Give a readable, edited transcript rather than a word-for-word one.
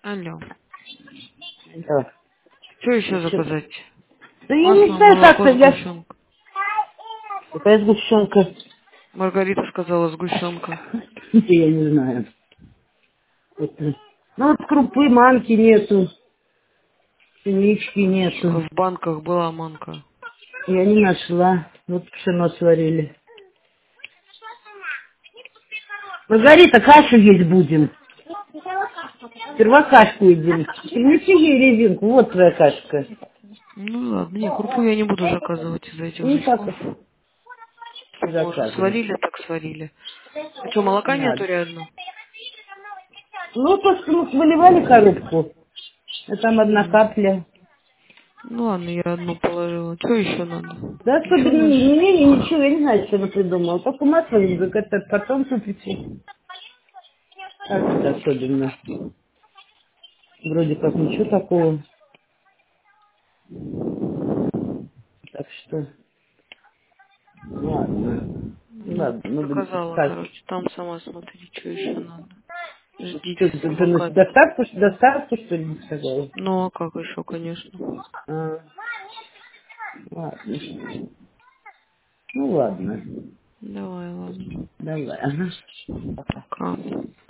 Алло. Да. Что еще Чё? заказать? Да я не Масло, знаю, молоко, как-то я... сгущенка. Какая сгущенка? Маргарита сказала сгущенка. Я не знаю. Это... Ну вот крупы, манки нету, пшенички нету. В банках была манка. Я не нашла. Вот пшено сварили. Маргарита, кашу есть будем. Сперва кашку едим. Принеси ей резинку. Вот твоя кашка. Ну ладно, не, крупу я не буду заказывать из-за этих Ну так жучков. Мы уже заказывай. сварили, так сварили. А что, молока нету Ладно. рядом? Ну, то, что мы выливали коробку, а там одна М. капля. Ну ладно, я одну положила. Что еще надо? Да, Ничего особенно больше? мне ничего, я не знаю, что она придумала. Только масло, как это потом купите. Так что особенно. Вроде как ничего такого. Так что, ладно. Ну, Ладно, мы будем заказала, искать. короче. Там сама смотри, что еще надо. Что, Ждите ты на самокатчик. доставку, что ли, сказала? Ну, а как еще, конечно. А, ладно. Ну, ладно. Давай, ладно. Давай, ага. Пока. Пока.